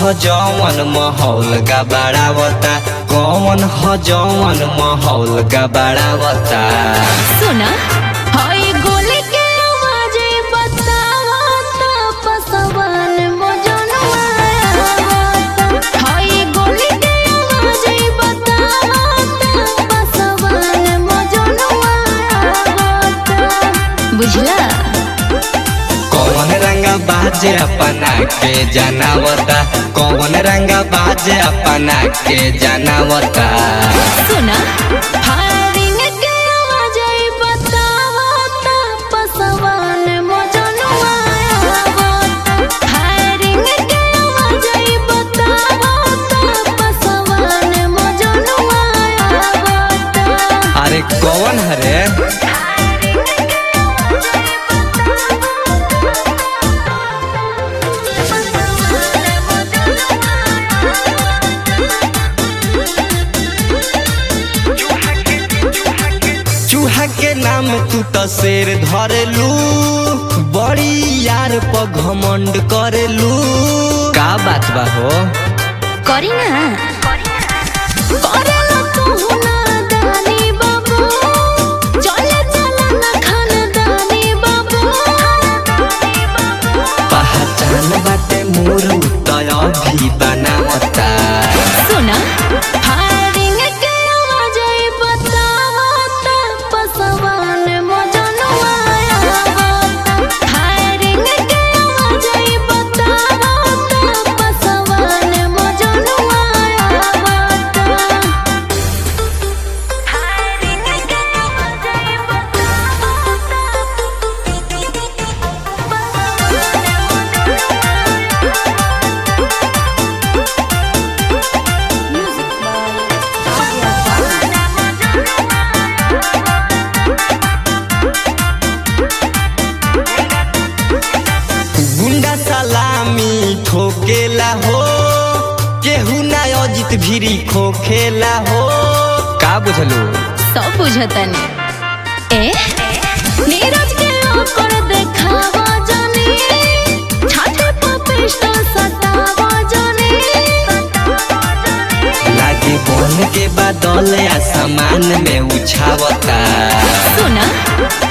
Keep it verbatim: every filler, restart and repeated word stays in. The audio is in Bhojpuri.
ह जवन माहौल गबड़ावता कौन ह जवन माहौल गबड़ावता। सुना हाय गोली के आवाज बतावता पसवन मजनुआ हाय गोली के आवाज बतावता पसवन मजनुआ बुझला। कौन रंगा बाजे अपना के जनावता कौन रंगा बाजे अपना के जनावता। सुना फायरिंग के आवाज बतावता पसवन मजनुआ फायरिंग के आवाज बतावता पसवन मजनुआ। अरे कौन हरे चूहा के नाम तू तो शेर धरेलू बड़ी यार पर घमंड करेलू का बात बा हो। करी ना करेला तू ना दानी बाबू चले चला ना खानदानी बाबू पहचान बाटे मोर तय भी बनावता। सुना फायरिंग के आवाज बतावता पसवन मजनुआ फायरिंग के आवाज बतावता पसवन मजनुआ फायरिंग के आवाज गुंडा सलामी ठोकेला हो केहू ना अजित भिरी खोखेला हो का बुझलू। सब बुझतन ए नीरज के ओकर देखावा जानी छाती पर पिस्टल सटावा जानी लागे बन के बादल आसमान में उछावता। सुना